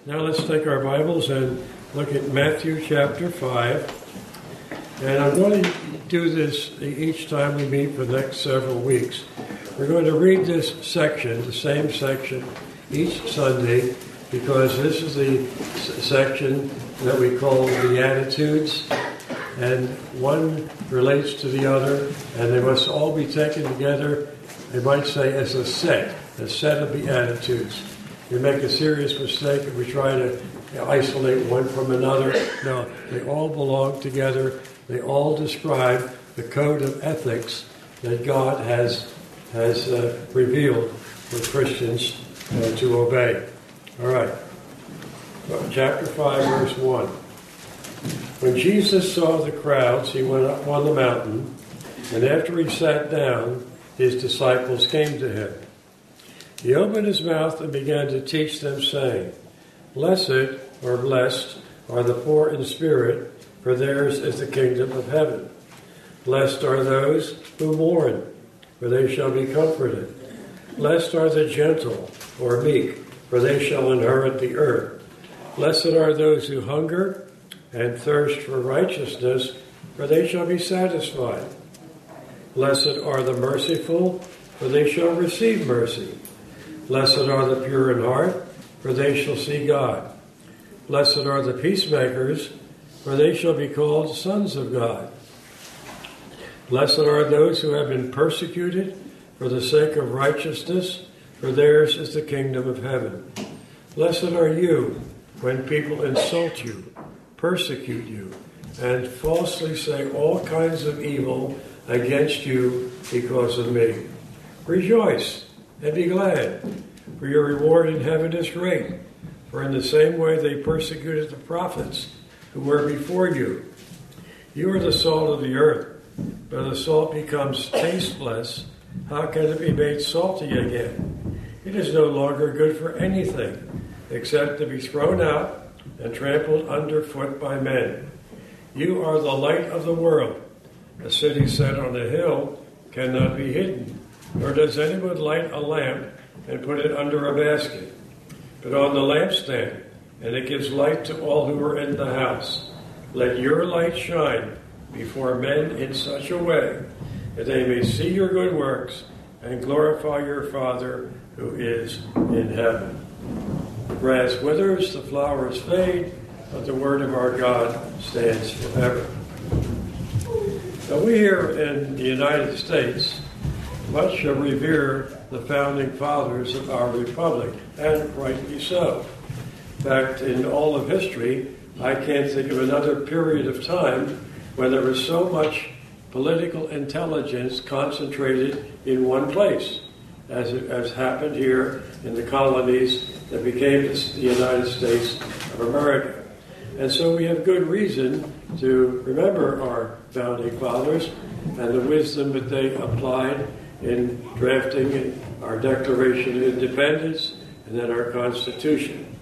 Now let's take our Bibles and look at Matthew chapter 5. And I'm going to do this each time we meet for the next several weeks. We're going to read this section, the same section, each Sunday, because this is the section that we call the Beatitudes. And one relates to the other, and they must all be taken together, they might say, as a set of Beatitudes. We make a serious mistake if we try to isolate one from another. No, they all belong together. They all describe the code of ethics that God has revealed for Christians to obey. All right. Chapter 5, verse 1. When Jesus saw the crowds, he went up on the mountain, and after he sat down, his disciples came to him. He opened his mouth and began to teach them, saying, Blessed or blessed are the poor in spirit, for theirs is the kingdom of heaven. Blessed are those who mourn, for they shall be comforted. Blessed are the gentle or meek, for they shall inherit the earth. Blessed are those who hunger and thirst for righteousness, for they shall be satisfied. Blessed are the merciful, for they shall receive mercy. Blessed are the pure in heart, for they shall see God. Blessed are the peacemakers, for they shall be called sons of God. Blessed are those who have been persecuted for the sake of righteousness, for theirs is the kingdom of heaven. Blessed are you when people insult you, persecute you, and falsely say all kinds of evil against you because of me. Rejoice and be glad, for your reward in heaven is great. For in the same way they persecuted the prophets who were before you. You are the salt of the earth, but the salt becomes tasteless. How can it be made salty again? It is no longer good for anything except to be thrown out and trampled underfoot by men. You are the light of the world. A city set on a hill cannot be hidden, nor does anyone light a lamp and put it under a basket, but on the lampstand, and it gives light to all who are in the house. Let your light shine before men in such a way that they may see your good works and glorify your Father who is in heaven. The grass withers, the flowers fade, but the word of our God stands forever. Now we here in the United States much revere the founding fathers of our republic, and rightly so. In fact, in all of history, I can't think of another period of time when there was so much political intelligence concentrated in one place, as happened here in the colonies that became the United States of America. And so we have good reason to remember our founding fathers and the wisdom that they applied in drafting our Declaration of Independence and then our Constitution.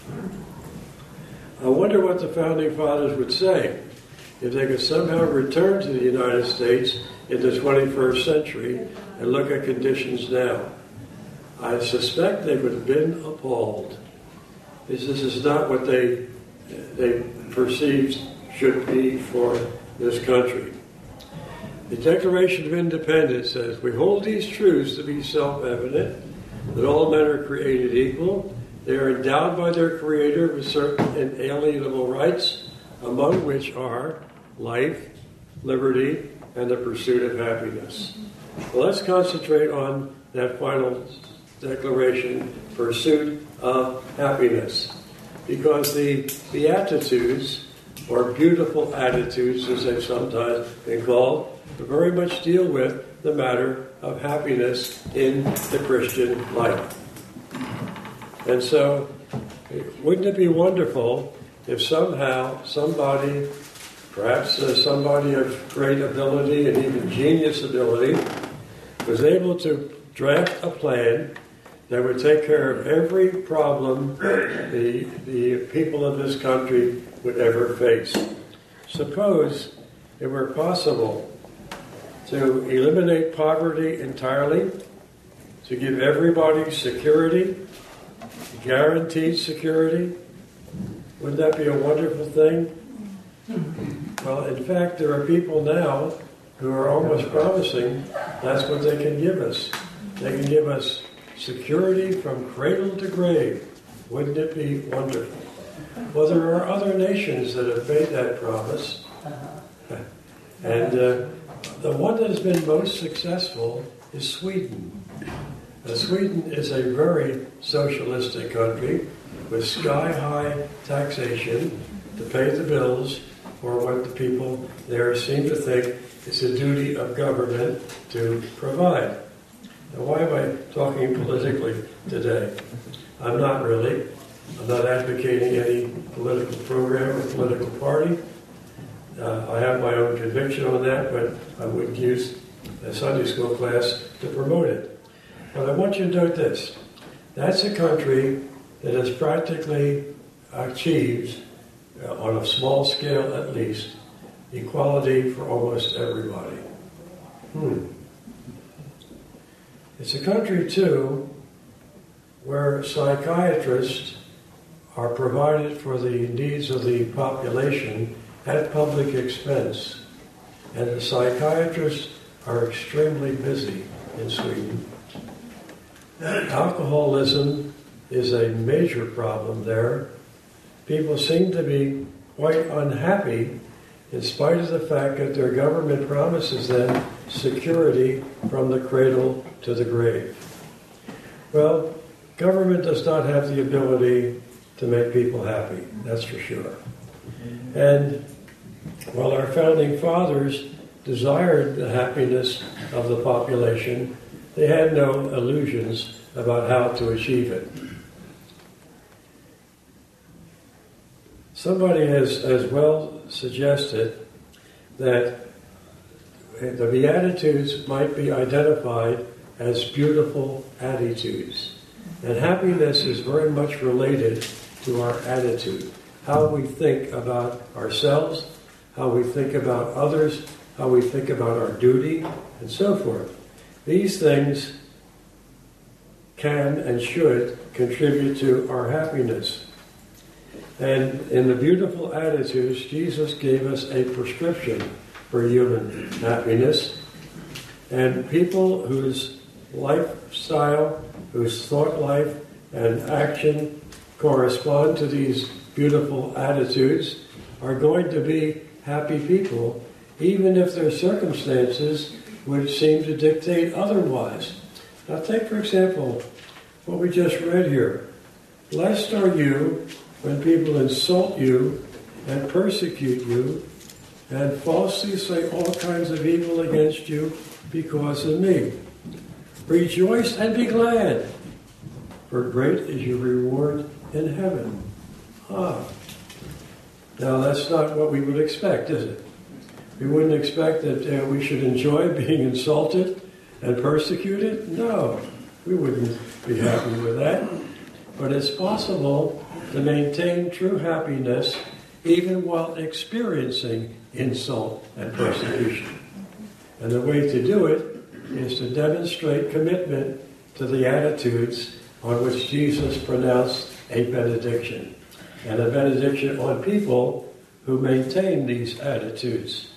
I wonder what the founding fathers would say if they could somehow return to the United States in the 21st century and look at conditions now. I suspect they would have been appalled. This is not what they perceived should be for this country. The Declaration of Independence says, we hold these truths to be self-evident, that all men are created equal. They are endowed by their Creator with certain inalienable rights, among which are life, liberty, and the pursuit of happiness. Well, let's concentrate on that final declaration, pursuit of happiness. Because the Beatitudes, or beautiful attitudes as they've sometimes been called, very much deal with the matter of happiness in the Christian life. And so, wouldn't it be wonderful if somehow somebody, perhaps somebody of great ability and even genius ability, was able to draft a plan that would take care of every problem the people of this country would ever face. Suppose it were possible to eliminate poverty entirely, to give everybody security, guaranteed security, Wouldn't that be a wonderful thing? Well, in fact, there are people now who are almost promising that's what they can give us. They can give us security from cradle to grave. Wouldn't it be wonderful? Well, there are other nations that have made that promise. And the one that has been most successful is Sweden. Sweden is a very socialistic country with sky-high taxation to pay the bills for what the people there seem to think is the duty of government to provide. Now, why am I talking politically today? I'm not really. I'm not advocating any political program or political party. I have my own conviction on that, but I wouldn't use a Sunday school class to promote it. But I want you to note this. That's a country that has practically achieved, on a small scale at least, equality for almost everybody. It's a country, too, where psychiatrists are provided for the needs of the population at public expense. And the psychiatrists are extremely busy in Sweden. Alcoholism is a major problem there. People seem to be quite unhappy in spite of the fact that their government promises them security from the cradle to the grave. Well, government does not have the ability to make people happy, that's for sure. And while our founding fathers desired the happiness of the population, they had no illusions about how to achieve it. Somebody has well suggested that the Beatitudes might be identified as beautiful attitudes. And happiness is very much related to our attitude, how we think about ourselves, how we think about others, how we think about our duty, and so forth. These things can and should contribute to our happiness. And in the beautiful attitudes, Jesus gave us a prescription for human happiness. And people whose lifestyle, whose thought life and action correspond to these beautiful attitudes are going to be happy people, even if their circumstances would seem to dictate otherwise. Now take, for example, what we just read here. Blessed are you when people insult you and persecute you and falsely say all kinds of evil against you because of me. Rejoice and be glad, for great is your reward in heaven. Now that's not what we would expect, is it? We wouldn't expect that we should enjoy being insulted and persecuted. No, we wouldn't be happy with that. But it's possible to maintain true happiness even while experiencing insult and persecution. And the way to do it is to demonstrate commitment to the attitudes on which Jesus pronounced a benediction. And a benediction on people who maintain these attitudes.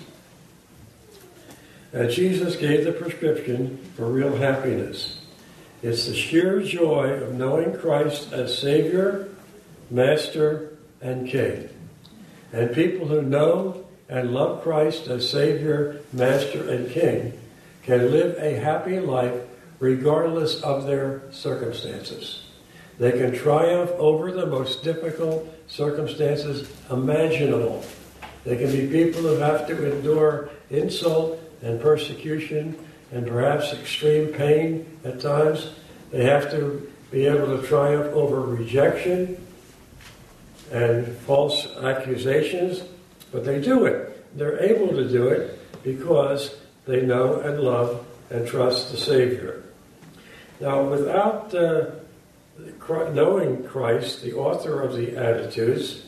Jesus gave the prescription for real happiness. It's the sheer joy of knowing Christ as Savior, Master, and King. And people who know and love Christ as Savior, Master, and King can live a happy life regardless of their circumstances. They can triumph over the most difficult circumstances imaginable. They can be people who have to endure insult and persecution and perhaps extreme pain at times. They have to be able to triumph over rejection and false accusations, but they do it. They're able to do it because they know and love and trust the Savior. Now, without knowing Christ, the author of the attitudes,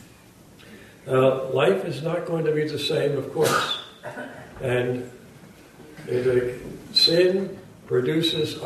life is not going to be the same, of course. And sin produces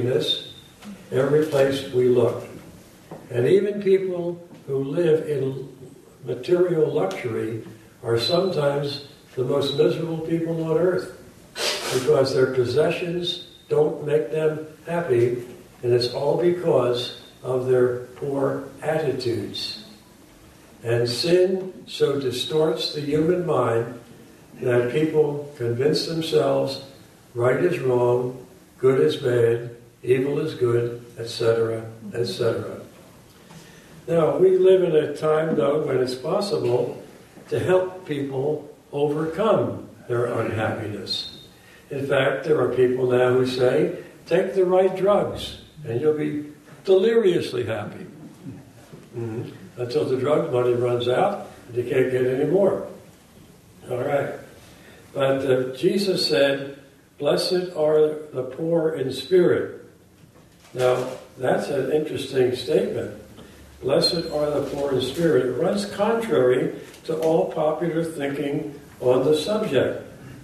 unhappiness every place we look. And even people who live in material luxury are sometimes the most miserable people on earth because their possessions don't make them happy, and it's all because of their poor attitudes. And sin so distorts the human mind that people convince themselves right is wrong, good is bad, evil is good, etc., etc. Now, we live in a time, though, when it's possible to help people overcome their unhappiness. In fact, there are people now who say, take the right drugs, and you'll be deliriously happy. Until the drug money runs out, and you can't get any more. All right. But Jesus said, blessed are the poor in spirit. Now, that's an interesting statement. Blessed are the poor in spirit. It runs contrary to all popular thinking on the subject.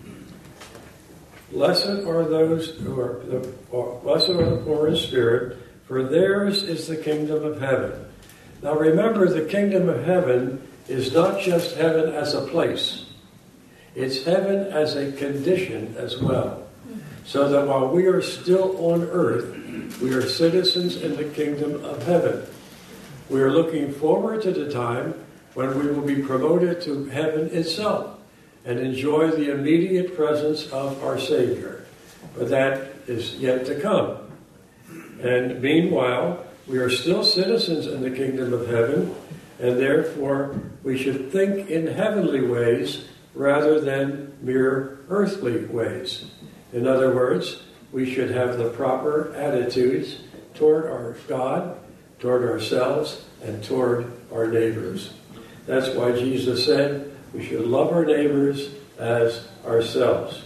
Blessed are those who are blessed are the poor in spirit, for theirs is the kingdom of heaven. Now remember, the kingdom of heaven is not just heaven as a place. It's heaven as a condition as well. So that while we are still on earth, we are citizens in the kingdom of heaven. We are looking forward to the time when we will be promoted to heaven itself and enjoy the immediate presence of our Savior. But that is yet to come. And meanwhile, we are still citizens in the kingdom of heaven, and therefore we should think in heavenly ways rather than mere earthly ways. In other words, we should have the proper attitudes toward our God, toward ourselves, and toward our neighbors. That's why Jesus said we should love our neighbors as ourselves.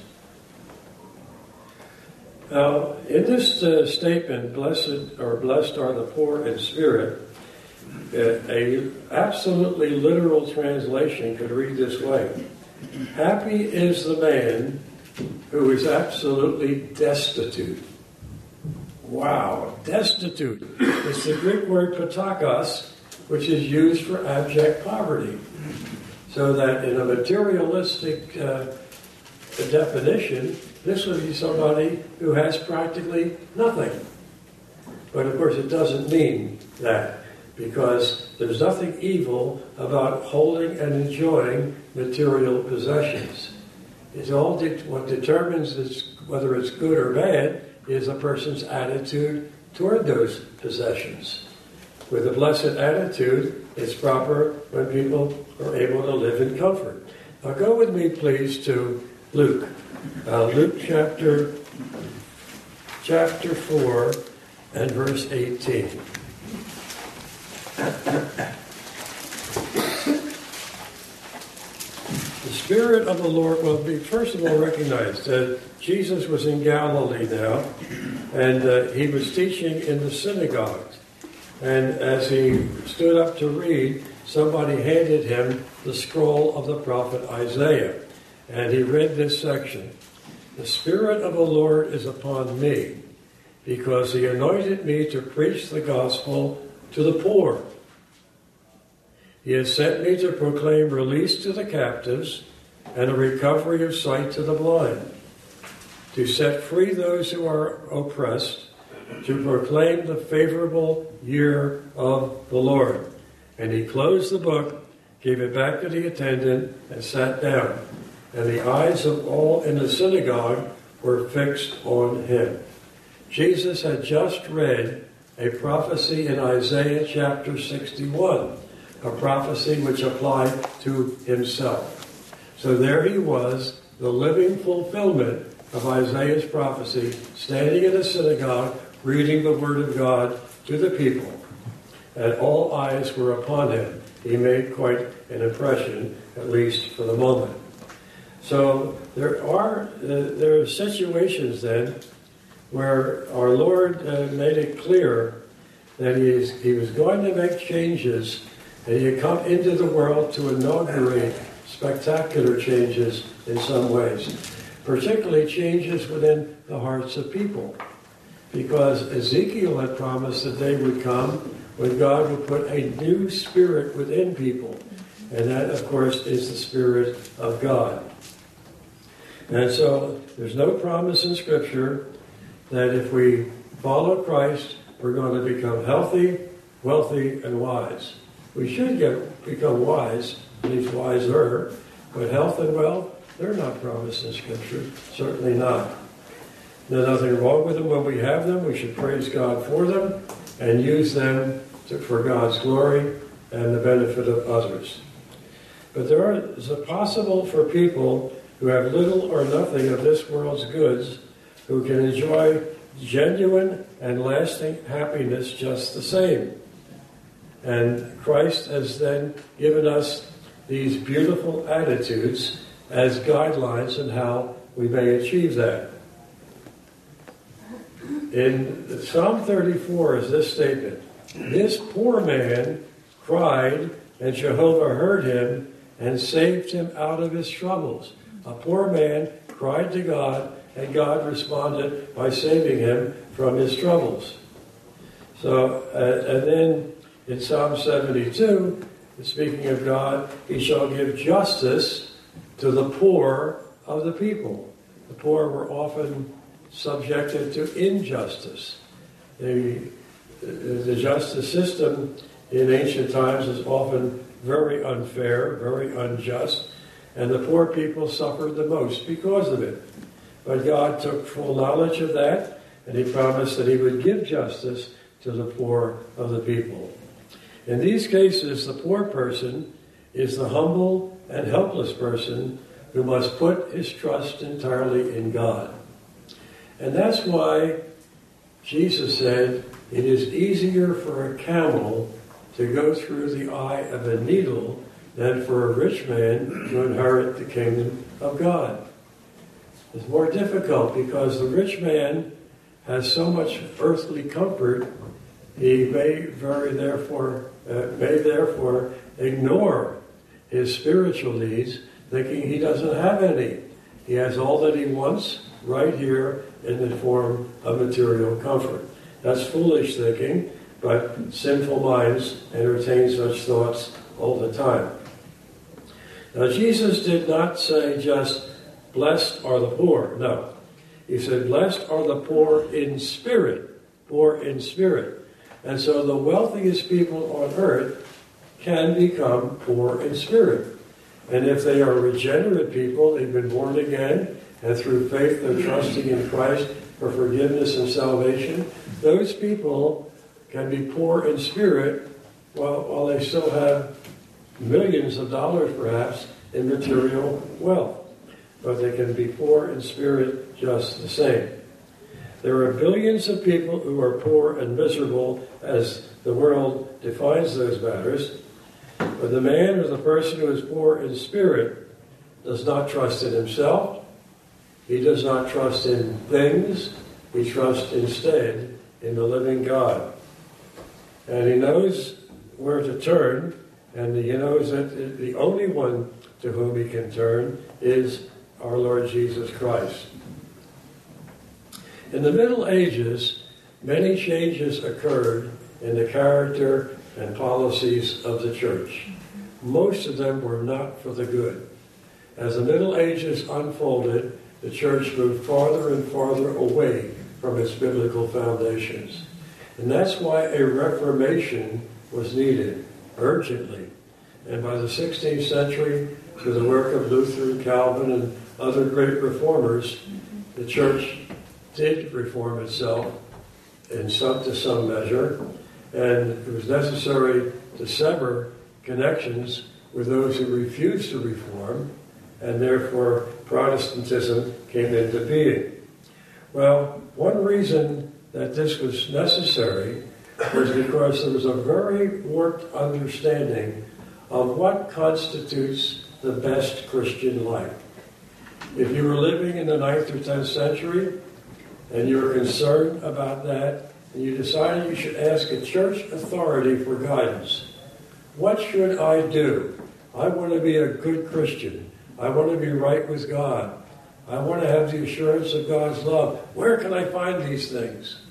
Now, in this statement, blessed are the poor in spirit, a absolutely literal translation could read this way: happy is the man who is absolutely destitute. Wow, destitute. It's the Greek word patakos, which is used for abject poverty. So that in a materialistic definition, this would be somebody who has practically nothing. But of course it doesn't mean that, because there's nothing evil about holding and enjoying material possessions. It's all what determines whether it's good or bad is a person's attitude toward those possessions. With a blessed attitude, it's proper when people are able to live in comfort. Now go with me, please, to Luke. Luke chapter 4 and verse 18. The Spirit of the Lord will be, first of all, recognized that Jesus was in Galilee now, and he was teaching in the synagogues. And as he stood up to read, somebody handed him the scroll of the prophet Isaiah. And he read this section: the Spirit of the Lord is upon me, because he anointed me to preach the gospel to the poor. He has sent me to proclaim release to the captives and a recovery of sight to the blind, to set free those who are oppressed, to proclaim the favorable year of the Lord. And he closed the book, gave it back to the attendant, and sat down. And the eyes of all in the synagogue were fixed on him. Jesus had just read a prophecy in Isaiah chapter 61, a prophecy which applied to himself. So there he was, the living fulfillment of Isaiah's prophecy, standing in a synagogue, reading the word of God to the people. And all eyes were upon him. He made quite an impression, at least for the moment. So there are situations then where our Lord made it clear that he was going to make changes, and he had come into the world to inaugurate spectacular changes in some ways, particularly changes within the hearts of people. Because Ezekiel had promised the day would come when God would put a new spirit within people. And that, of course, is the Spirit of God. And so there's no promise in Scripture that if we follow Christ, we're going to become healthy, wealthy, and wise. We should become wise, at least wiser, but health and wealth, they're not promised in Scripture. Certainly not. There's nothing wrong with them. When we have them, we should praise God for them and use them for God's glory and the benefit of others. But is it possible for people who have little or nothing of this world's goods, who can enjoy genuine and lasting happiness just the same. And Christ has then given us these beautiful attitudes as guidelines on how we may achieve that. In Psalm 34 is this statement: "This poor man cried, and Jehovah heard him and saved him out of his troubles." A poor man cried to God, and God responded by saving him from his troubles. So, and then in Psalm 72, speaking of God, he shall give justice to the poor of the people. The poor were often subjected to injustice. The justice system in ancient times is often very unfair, very unjust, and the poor people suffered the most because of it. But God took full knowledge of that, and he promised that he would give justice to the poor of the people. In these cases, the poor person is the humble and helpless person who must put his trust entirely in God. And that's why Jesus said, it is easier for a camel to go through the eye of a needle than for a rich man to inherit the kingdom of God. It's more difficult because the rich man has so much earthly comfort, he may therefore ignore his spiritual needs, thinking he doesn't have any. He has all that he wants right here in the form of material comfort. That's foolish thinking, but sinful minds entertain such thoughts all the time. Now, Jesus did not say just, blessed are the poor. No. He said, blessed are the poor in spirit. Poor in spirit. And so the wealthiest people on earth can become poor in spirit. And if they are regenerate people, they've been born again, and through faith they're trusting in Christ for forgiveness and salvation, those people can be poor in spirit while they still have millions of dollars perhaps in material wealth. But they can be poor in spirit just the same. There are billions of people who are poor and miserable as the world defines those matters. But the man or the person who is poor in spirit does not trust in himself. He does not trust in things. He trusts instead in the living God. And he knows where to turn, and he knows that the only one to whom he can turn is our Lord Jesus Christ. In the Middle Ages, many changes occurred in the character and policies of the church. Most of them were not for the good. As the Middle Ages unfolded, the church moved farther and farther away from its biblical foundations. And that's why a reformation was needed urgently. And by the 16th century, through the work of Luther and Calvin and other great reformers, the church did reform itself to some measure, and it was necessary to sever connections with those who refused to reform, and therefore Protestantism came into being. Well, one reason that this was necessary was because there was a very warped understanding of what constitutes the best Christian life. If you were living in the 9th or 10th century and you were concerned about that, and you decided you should ask a church authority for guidance, what should I do? I want to be a good Christian. I want to be right with God. I want to have the assurance of God's love. Where can I find these things?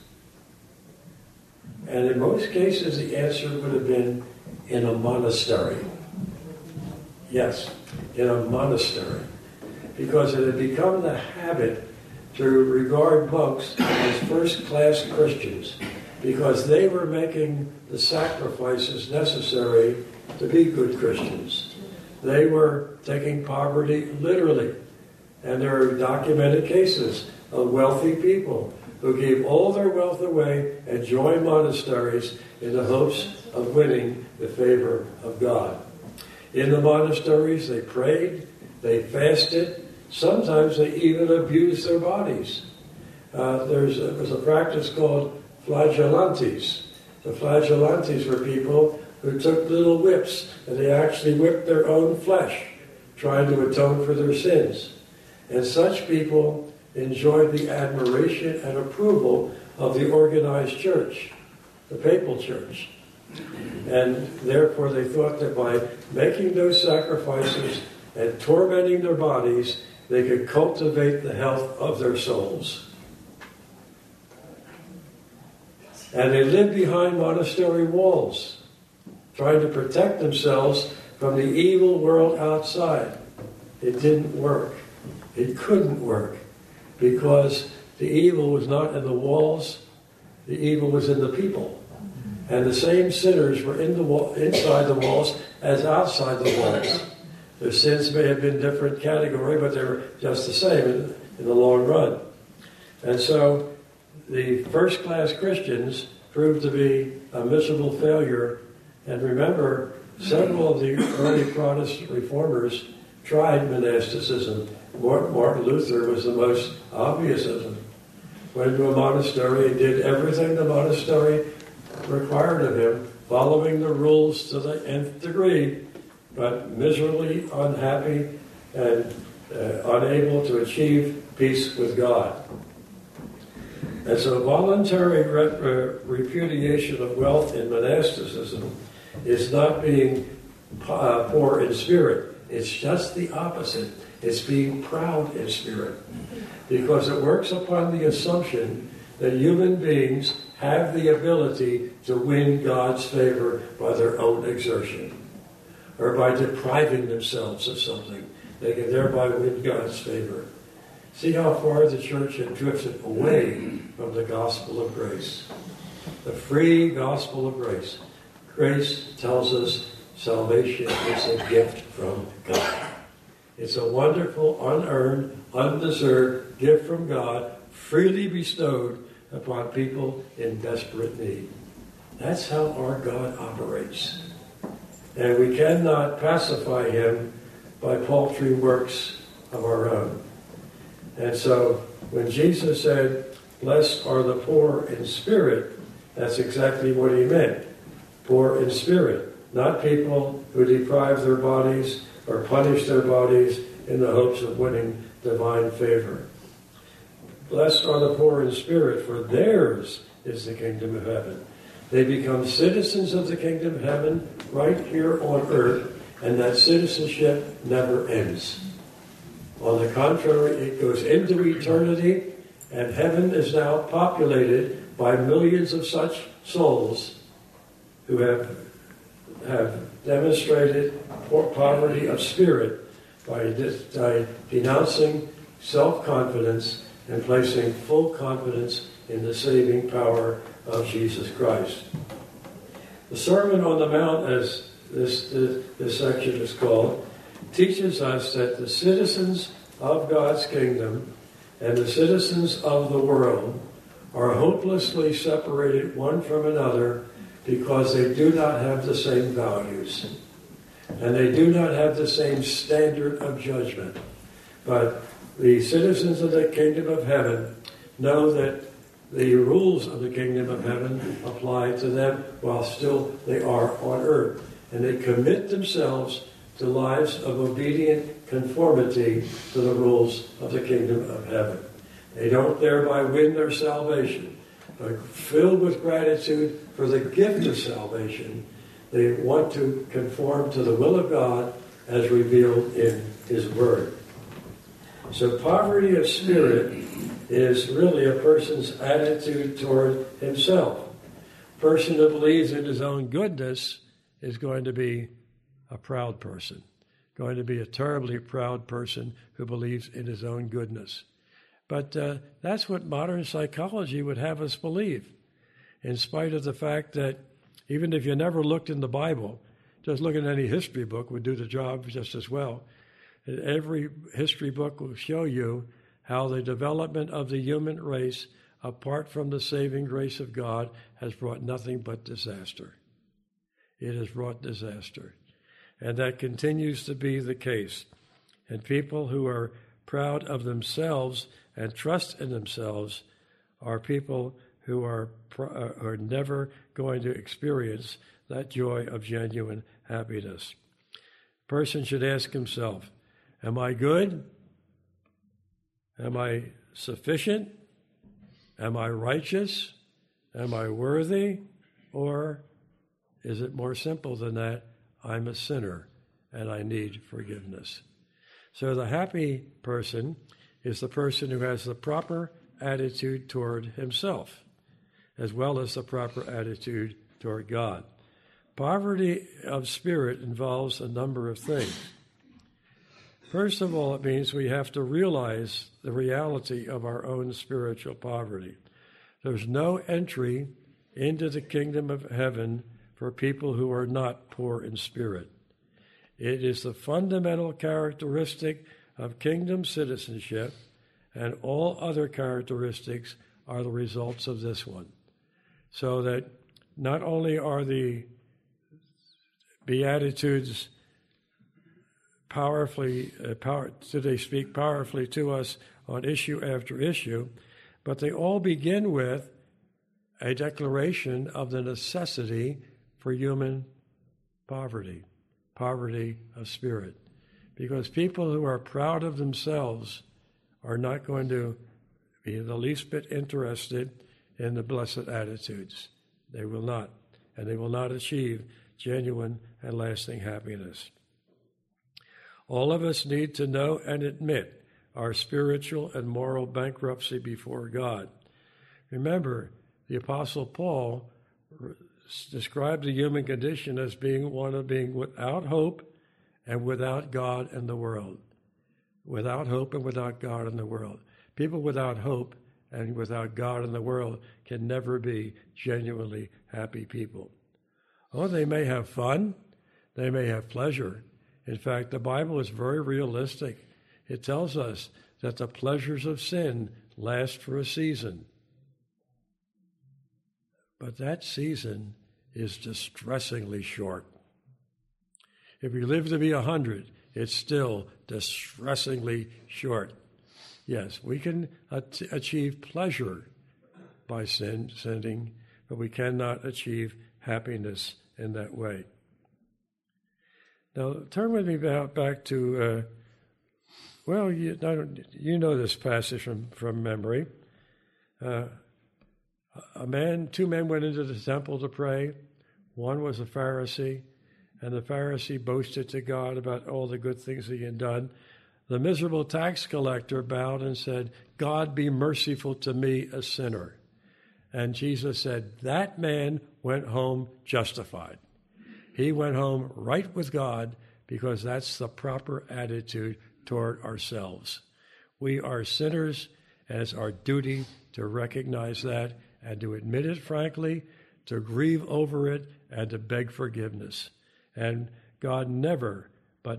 And in most cases, the answer would have been in a monastery. Yes, in a monastery. Because it had become the habit to regard monks as first-class Christians, because they were making the sacrifices necessary to be good Christians. They were taking poverty literally. And there are documented cases of wealthy people who gave all their wealth away and joined monasteries in the hopes of winning the favor of God. In the monasteries, they prayed, they fasted, sometimes they even abused their bodies. There was a practice called flagellantes. The flagellantes were people who took little whips and they actually whipped their own flesh, trying to atone for their sins. And such people enjoyed the admiration and approval of the organized church, the papal church. And therefore they thought that by making those sacrifices and tormenting their bodies, they could cultivate the health of their souls. And they lived behind monastery walls, trying to protect themselves from the evil world outside. It didn't work. It couldn't work, because the evil was not in the walls, the evil was in the people. And the same sinners were inside the walls as outside the walls. Their sins may have been different category, but they were just the same in the long run. And so the first-class Christians proved to be a miserable failure. And remember, several of the early Protestant reformers tried monasticism. Martin Luther was the most obvious of them. Went to a monastery and did everything the monastery required of him, following the rules to the nth degree, but miserably unhappy and unable to achieve peace with God. And so voluntary repudiation of wealth in monasticism is not being poor in spirit. It's just the opposite. It's being proud in spirit. Because it works upon the assumption that human beings have the ability to win God's favor by their own exertion, or by depriving themselves of something. They can thereby win God's favor. See how far the church had drifted away from the gospel of grace. The free gospel of grace. Grace tells us salvation is a gift from God. It's a wonderful, unearned, undeserved gift from God, freely bestowed upon people in desperate need. That's how our God operates. And we cannot pacify him by paltry works of our own. And so when Jesus said, "Blessed are the poor in spirit," that's exactly what he meant. Poor in spirit, not people who deprive their bodies or punish their bodies in the hopes of winning divine favor. Blessed are the poor in spirit, for theirs is the kingdom of heaven. They become citizens of the kingdom of heaven right here on earth, and that citizenship never ends. On the contrary, it goes into eternity, and heaven is now populated by millions of such souls who have demonstrated poverty of spirit by denouncing self-confidence and placing full confidence in the saving power of Jesus Christ. The Sermon on the Mount, as this section is called, teaches us that the citizens of God's kingdom and the citizens of the world are hopelessly separated one from another because they do not have the same values and they do not have the same standard of judgment. But the citizens of the kingdom of heaven know that the rules of the kingdom of heaven apply to them while still they are on earth. And they commit themselves to lives of obedient conformity to the rules of the kingdom of heaven. They don't thereby win their salvation, but filled with gratitude for the gift of salvation, they want to conform to the will of God as revealed in His Word. So poverty of spirit is really a person's attitude toward himself. A person who believes in his own goodness is going to be a proud person. going to be a terribly proud person who believes in his own goodness. But that's what modern psychology would have us believe, in spite of the fact that even if you never looked in the Bible, just looking at any history book would do the job just as well. Every history book will show you how the development of the human race, apart from the saving grace of God, has brought nothing but disaster. It has brought disaster. And that continues to be the case. And people who are proud of themselves and trust in themselves are people who are never going to experience that joy of genuine happiness. A person should ask himself, am I good? Am I sufficient? Am I righteous? Am I worthy? Or is it more simple than that? I'm a sinner and I need forgiveness. So the happy person is the person who has the proper attitude toward himself, as well as the proper attitude toward God. Poverty of spirit involves a number of things. First of all, it means we have to realize the reality of our own spiritual poverty. There's no entry into the kingdom of heaven for people who are not poor in spirit. It is the fundamental characteristic of kingdom citizenship, and all other characteristics are the results of this one. So that not only are the Beatitudes do they speak powerfully to us on issue after issue, but they all begin with a declaration of the necessity for human poverty of spirit. Because people who are proud of themselves are not going to be the least bit interested in the blessed attitudes. They will not. And they will not achieve genuine and lasting happiness. All of us need to know and admit our spiritual and moral bankruptcy before God. Remember, the Apostle Paul described the human condition as being one of being without hope and without God in the world. Without hope and without God in the world. People without hope and without God in the world can never be genuinely happy people. Oh, they may have fun. They may have pleasure. In fact, the Bible is very realistic. It tells us that the pleasures of sin last for a season. But that season is distressingly short. If we live to be 100, it's still distressingly short. Yes, we can achieve pleasure by sinning, but we cannot achieve happiness in that way. Now, turn with me back to, you know this passage from memory. Two men went into the temple to pray. One was a Pharisee, and the Pharisee boasted to God about all the good things he had done. The miserable tax collector bowed and said, God, be merciful to me, a sinner. And Jesus said, that man went home justified. He went home right with God because that's the proper attitude toward ourselves. We are sinners, and it's our duty to recognize that and to admit it frankly, to grieve over it, and to beg forgiveness. And God never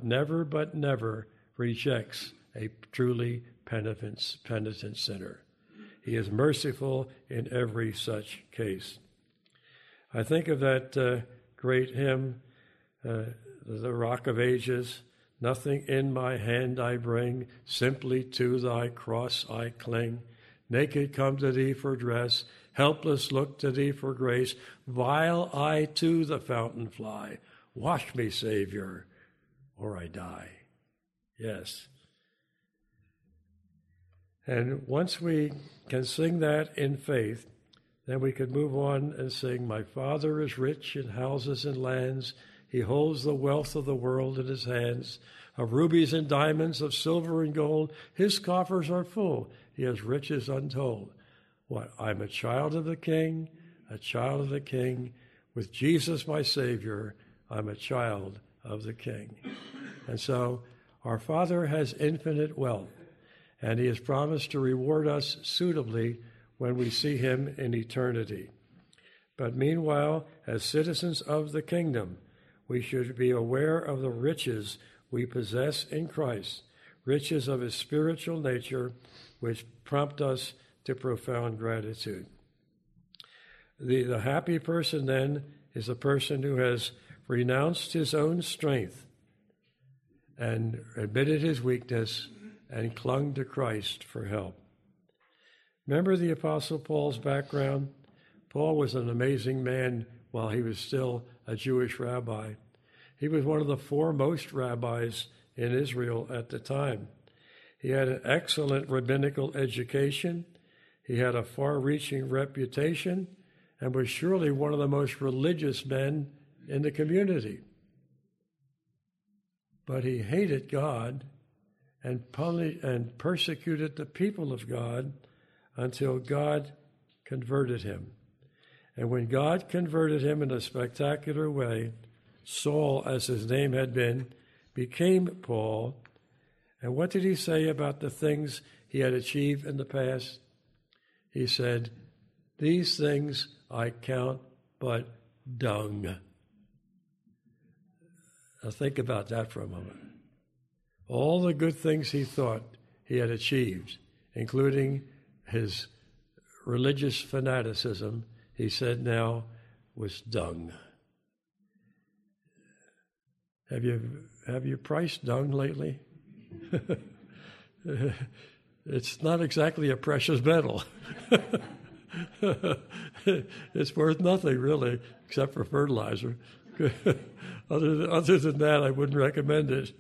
rejects a truly penitent sinner. He is merciful in every such case. I think of that great hymn, The Rock of Ages. Nothing in my hand I bring, simply to thy cross I cling. Naked come to thee for dress, helpless look to thee for grace. While I to the fountain fly, wash me, Savior, or I die. Yes. And once we can sing that in faith, then we can move on and sing, my Father is rich in houses and lands. He holds the wealth of the world in his hands. Of rubies and diamonds, of silver and gold, his coffers are full. He has riches untold. What? I'm a child of the King, a child of the King. With Jesus, my Savior, I'm a child of the King. And so our Father has infinite wealth, and he has promised to reward us suitably when we see him in eternity. But meanwhile, as citizens of the kingdom, we should be aware of the riches we possess in Christ, riches of his spiritual nature, which prompt us to profound gratitude. The happy person, then, is a person who has renounced his own strength and admitted his weakness and clung to Christ for help. Remember the Apostle Paul's background? Paul was an amazing man while he was still a Jewish rabbi. He was one of the foremost rabbis in Israel at the time. He had an excellent rabbinical education. He had a far-reaching reputation and was surely one of the most religious men in the community. But he hated God and persecuted the people of God until God converted him. And when God converted him in a spectacular way, Saul, as his name had been, became Paul. And what did he say about the things he had achieved in the past? He said, "These things I count but dung." Now think about that for a moment. All the good things he thought he had achieved, including his religious fanaticism, he said now was dung. Have you priced dung lately? It's not exactly a precious metal. It's worth nothing, really, except for fertilizer. Other than that, I wouldn't recommend it.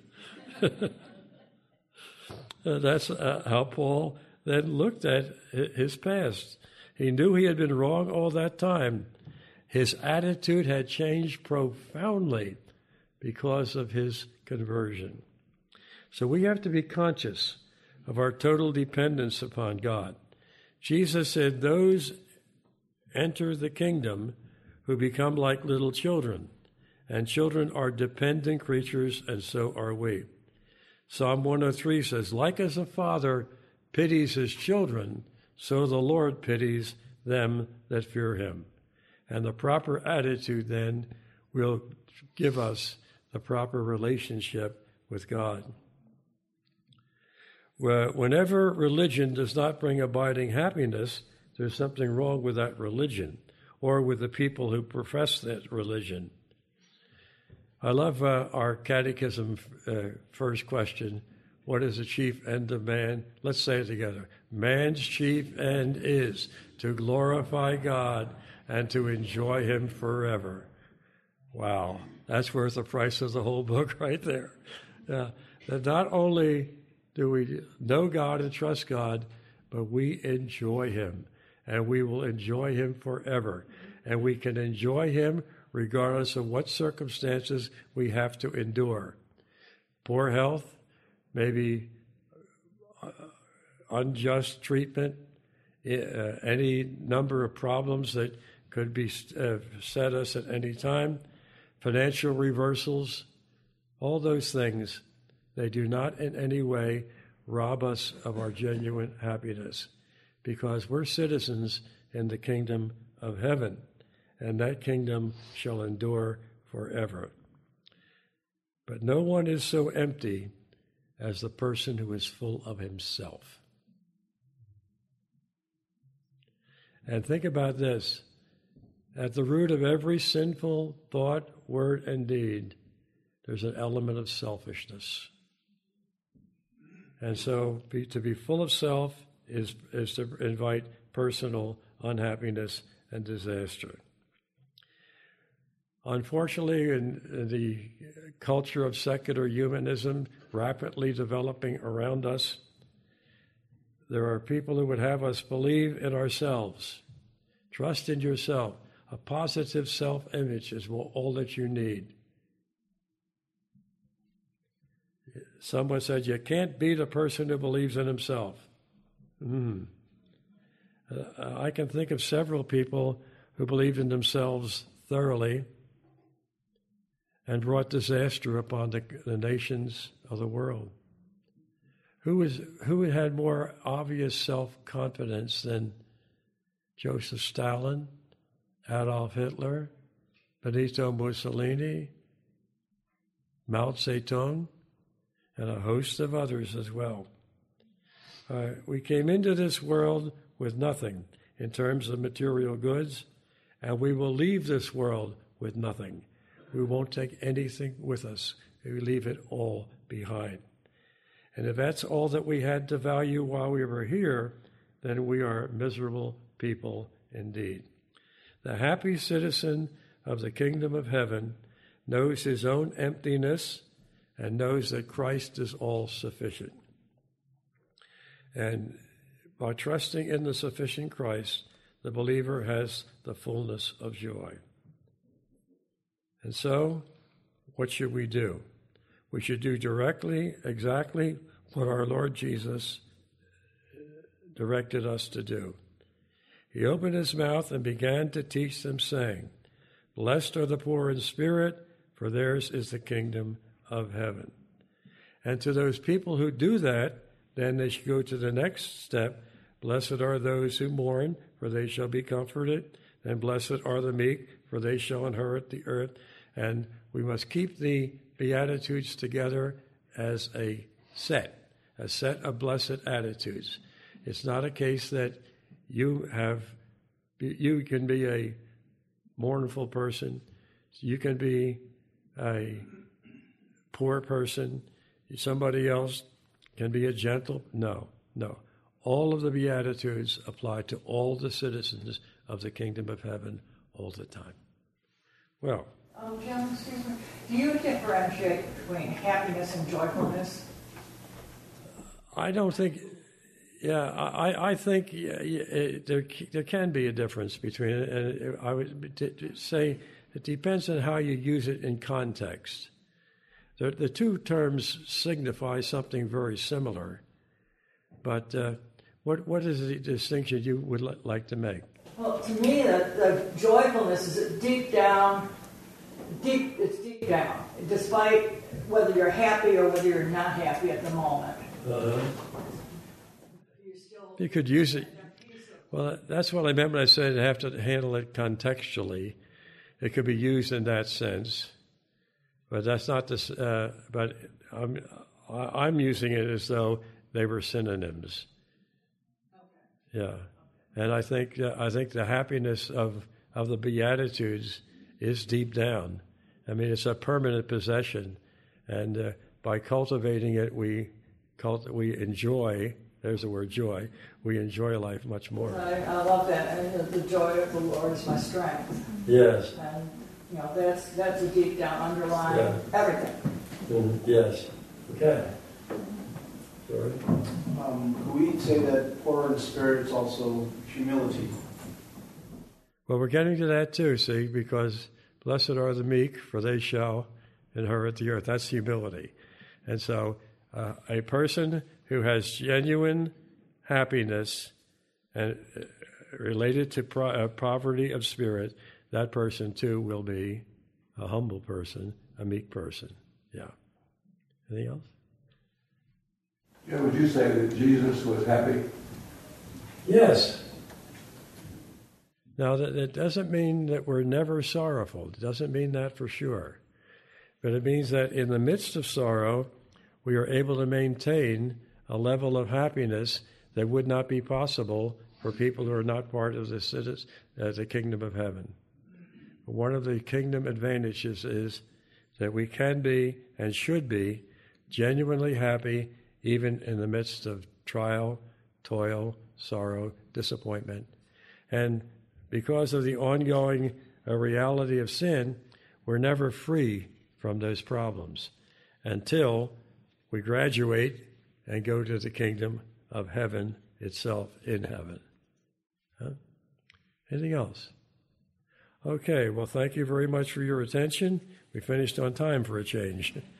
That's how Paul then looked at his past. He knew he had been wrong all that time. His attitude had changed profoundly because of his conversion. So we have to be conscious of our total dependence upon God. Jesus said, "Those enter the kingdom who become like little children, and children are dependent creatures, and so are we." Psalm 103 says, "Like as a father pities his children, so the Lord pities them that fear him." And the proper attitude then will give us the proper relationship with God. Whenever religion does not bring abiding happiness, there's something wrong with that religion or with the people who profess that religion. I love our catechism first question. What is the chief end of man? Let's say it together. Man's chief end is to glorify God and to enjoy him forever. Wow, that's worth the price of the whole book right there. That not only do we know God and trust God, but we enjoy him, and we will enjoy him forever. And we can enjoy him regardless of what circumstances we have to endure. Poor health, maybe unjust treatment, any number of problems that could be set us at any time, financial reversals, all those things, they do not in any way rob us of our genuine happiness, because we're citizens in the kingdom of heaven, and that kingdom shall endure forever. But no one is so empty as the person who is full of himself. And think about this. At the root of every sinful thought, word, and deed, there's an element of selfishness. And so to be full of self is to invite personal unhappiness and disaster. Unfortunately, in the culture of secular humanism rapidly developing around us, there are people who would have us believe in ourselves. Trust in yourself. A positive self-image is all that you need. Someone said, you can't beat a person who believes in himself. I can think of several people who believed in themselves thoroughly, and brought disaster upon the nations of the world. Who had more obvious self-confidence than Joseph Stalin, Adolf Hitler, Benito Mussolini, Mao Zedong, and a host of others as well? We came into this world with nothing in terms of material goods, and we will leave this world with nothing. We won't take anything with us. We leave it all behind. And if that's all that we had to value while we were here, then we are miserable people indeed. The happy citizen of the kingdom of heaven knows his own emptiness and knows that Christ is all sufficient. And by trusting in the sufficient Christ, the believer has the fullness of joy. And so, what should we do? We should do exactly what our Lord Jesus directed us to do. He opened his mouth and began to teach them, saying, "Blessed are the poor in spirit, for theirs is the kingdom of heaven." And to those people who do that, then they should go to the next step. Blessed are those who mourn, for they shall be comforted. And blessed are the meek, for they shall inherit the earth. And we must keep the Beatitudes together as a set of blessed attitudes. It's not a case that you can be a mournful person, you can be a poor person, somebody else can be a gentle. No. All of the Beatitudes apply to all the citizens of the kingdom of heaven all the time. Well, Jim, excuse me. Do you differentiate between happiness and joyfulness? I don't think. Yeah, I think there can be a difference between it, and I would say it depends on how you use it in context. The two terms signify something very similar, but what is the distinction you would like to make? Well, to me, the joyfulness is deep down, despite whether you're happy or whether you're not happy at the moment. You could use it. Well, that's what I meant when I said you have to handle it contextually. It could be used in that sense, but that's not this. But I'm using it as though they were synonyms. Okay. Yeah, and I think the happiness of the Beatitudes is deep down. I mean, it's a permanent possession, and by cultivating it, we enjoy. There's the word joy. We enjoy life much more. I love that. And the joy of the Lord is my strength. Yes. And that's a deep down underlying everything. Yes. Okay. Sorry. Could we say that poor in spirit is also humility? Well, we're getting to that too, see, because blessed are the meek, for they shall inherit the earth. That's humility. And so a person who has genuine happiness and related to poverty of spirit, that person too will be a humble person, a meek person. Yeah. Anything else? Yeah, would you say that Jesus was happy? Yes. Now, that doesn't mean that we're never sorrowful. It doesn't mean that for sure. But it means that in the midst of sorrow, we are able to maintain a level of happiness that would not be possible for people who are not part of the kingdom of heaven. One of the kingdom advantages is that we can be and should be genuinely happy even in the midst of trial, toil, sorrow, disappointment. And because of the ongoing reality of sin, we're never free from those problems until we graduate and go to the kingdom of heaven itself in heaven. Huh? Anything else? Okay, well, thank you very much for your attention. We finished on time for a change.